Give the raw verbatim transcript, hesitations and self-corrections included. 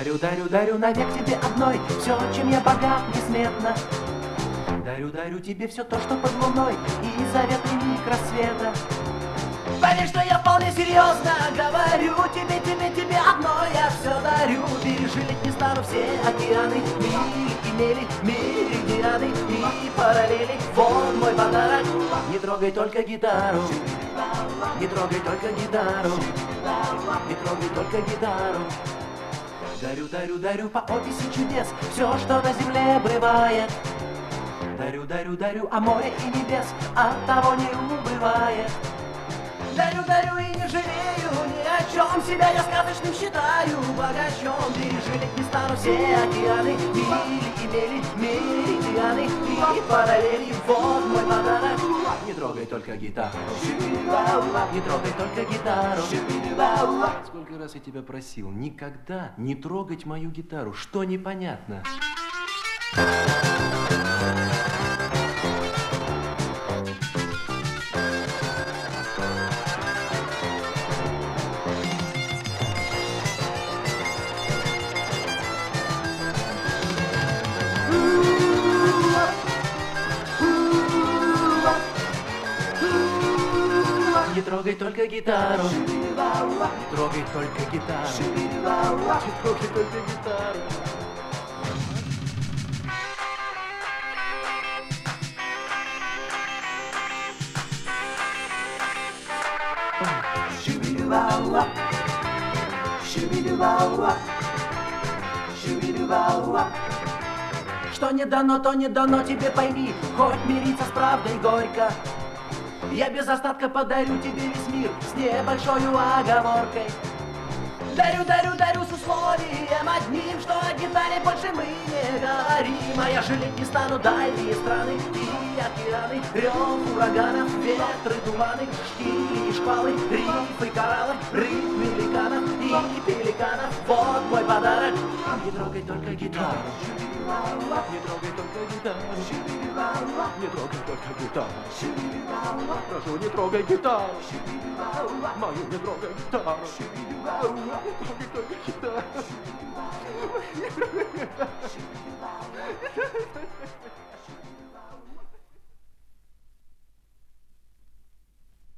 Дарю, дарю, дарю навек тебе одной все, чем я богат несметно. Дарю, дарю тебе все то, что под луной и заветный миг рассвета. Поверь, что я вполне серьезно говорю тебе, тебе, тебе одной я все дарю. Пережить не стану все океаны, мили и мели, меридианы и параллели. Вот мой подарок, не трогай только гитару, не трогай только гитару, не трогай только гитару. Дарю, дарю, дарю по описи чудес все, что на земле бывает. Дарю, дарю, дарю, а море и небес от того не убывает. Дарю, дарю и не жалею ни о чем, себя я сказочным считаю богачом. Пережить не стану все океаны, мили и мели, меридианы и параллели. Вот мой подарок, не трогай только гитару, не трогай только гитару. Сколько раз я тебя просил никогда не трогать мою гитару, что непонятно? Не трогай только гитару, не трогай только гитару, не трогай только гитару. Шубидубауа, шубидубауа, шубидубауа. Что не дано, то не дано, тебе пойми, хоть мириться с правдой горько. Я без остатка подарю тебе весь мир с небольшой оговоркой. Дарю, дарю, дарю с условием одним, что о гитаре больше мы не говорим. А я жалеть не стану дальние страны и океаны, рев ураганов, ветры, туманы, штили и шквалы, рифы, кораллы, риф великанов и пеликанов. Вот мой подарок, не трогай только гитару, не трогай только гитару, не трогай только гитару. Прошу, не трогай гитару, мою не трогай гитару, не трогай только гитару.